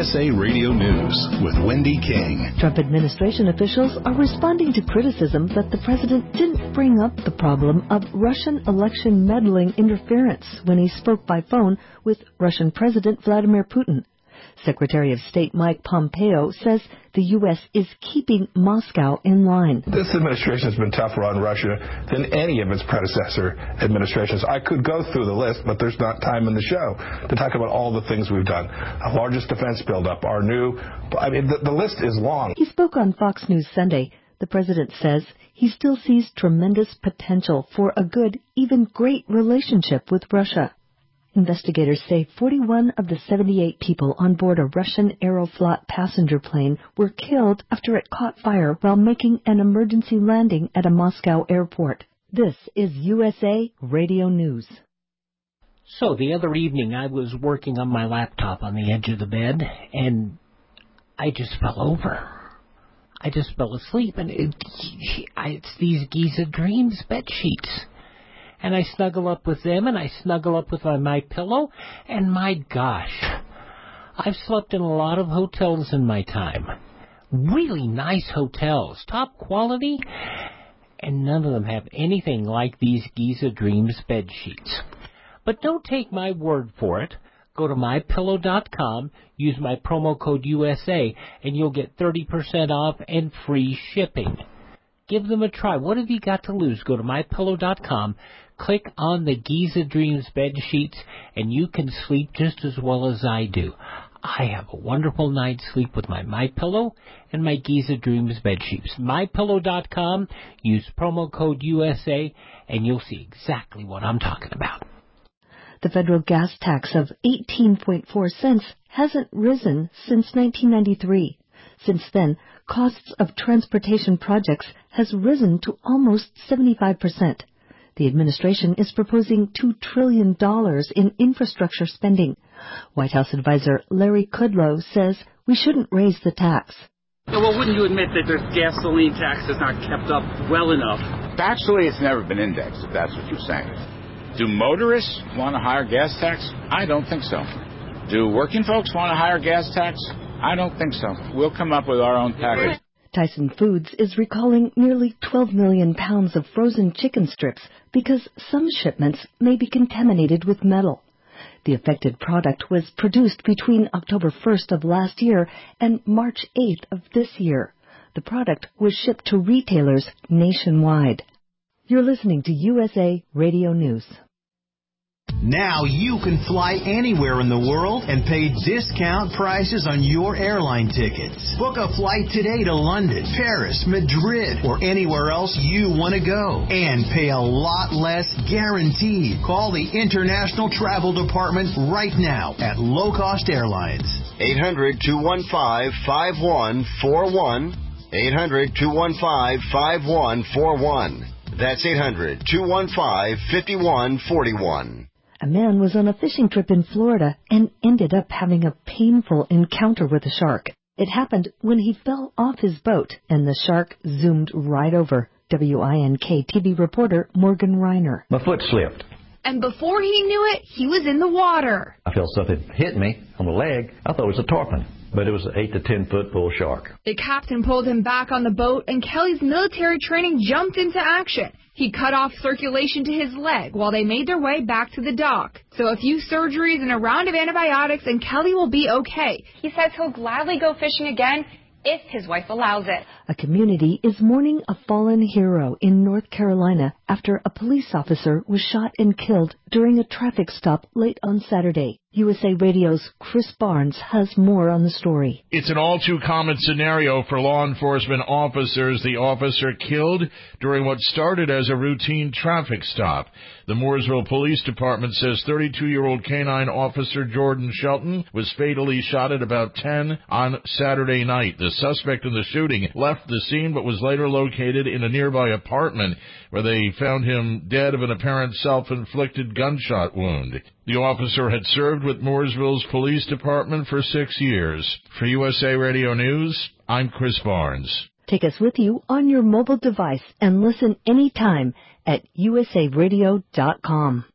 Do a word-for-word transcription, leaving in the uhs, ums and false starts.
S A Radio News with Wendy King. Trump administration officials are responding to criticism that the president didn't bring up the problem of Russian election meddling interference when he spoke by phone with Russian President Vladimir Putin. Secretary of State Mike Pompeo says the U S is keeping Moscow in line. This administration has been tougher on Russia than any of its predecessor administrations. I could go through the list, but there's not time in the show to talk about all the things we've done. Our largest defense buildup, our new, I mean, the, the list is long. He spoke on Fox News Sunday. The president says he still sees tremendous potential for a good, even great relationship with Russia. Investigators say forty-one of the seventy-eight people on board a Russian Aeroflot passenger plane were killed after it caught fire while making an emergency landing at a Moscow airport. This is U S A Radio News. So the other evening I was working on my laptop on the edge of the bed, and I just fell over. I just fell asleep, and it, it's these Giza Dreams bed sheets. And I snuggle up with them, and I snuggle up with my, my pillow, and my gosh, I've slept in a lot of hotels in my time. Really nice hotels, top quality, and none of them have anything like these Giza Dreams bed sheets. But don't take my word for it. Go to my pillow dot com, use my promo code U S A, and you'll get thirty percent off and free shipping. Give them a try. What have you got to lose? Go to my pillow dot com, click on the Giza Dreams bed sheets, and you can sleep just as well as I do. I have a wonderful night's sleep with my MyPillow and my Giza Dreams bed sheets. my pillow dot com, use promo code U S A, and you'll see exactly what I'm talking about. The federal gas tax of eighteen point four cents hasn't risen since nineteen ninety-three. Since then, costs of transportation projects has risen to almost seventy-five percent. The administration is proposing two trillion dollars in infrastructure spending. White House advisor Larry Kudlow says we shouldn't raise the tax. Well, wouldn't you admit that the gasoline tax is not kept up well enough? Actually, it's never been indexed, if that's what you're saying. Do motorists want a higher gas tax? I don't think so. Do working folks want a higher gas tax? I don't think so. We'll come up with our own package. Tyson Foods is recalling nearly twelve million pounds of frozen chicken strips because some shipments may be contaminated with metal. The affected product was produced between October first of last year and March eighth of this year. The product was shipped to retailers nationwide. You're listening to U S A Radio News. Now you can fly anywhere in the world and pay discount prices on your airline tickets. Book a flight today to London, Paris, Madrid, or anywhere else you want to go. And pay a lot less guaranteed. Call the International Travel Department right now at Low Cost Airlines. eight hundred, two one five, five one four one. eight hundred, two one five, five one four one. That's eight hundred, two one five, five one four one. A man was on a fishing trip in Florida and ended up having a painful encounter with a shark. It happened when he fell off his boat and the shark zoomed right over. W I N K T V reporter Morgan Reiner. My foot slipped. And before he knew it, he was in the water. I felt something hit me on the leg. I thought it was a tarpon, but it was an eight to ten foot bull shark. The captain pulled him back on the boat, and Kelly's military training jumped into action. He cut off circulation to his leg while they made their way back to the dock. So a few surgeries and a round of antibiotics, and Kelly will be okay. He says he'll gladly go fishing again if his wife allows it. A community is mourning a fallen hero in North Carolina after a police officer was shot and killed during a traffic stop late on Saturday. U S A Radio's Chris Barnes has more on the story. It's an all-too-common scenario for law enforcement officers. The officer killed during what started as a routine traffic stop. The Mooresville Police Department says thirty-two-year-old canine officer Jordan Shelton was fatally shot at about ten on Saturday night. The suspect in the shooting left the scene but was later located in a nearby apartment where they found him dead of an apparent self-inflicted gunshot wound. The officer had served with Mooresville's police department for six years. For U S A Radio News, I'm Chris Barnes. Take us with you on your mobile device and listen anytime at U S A radio dot com.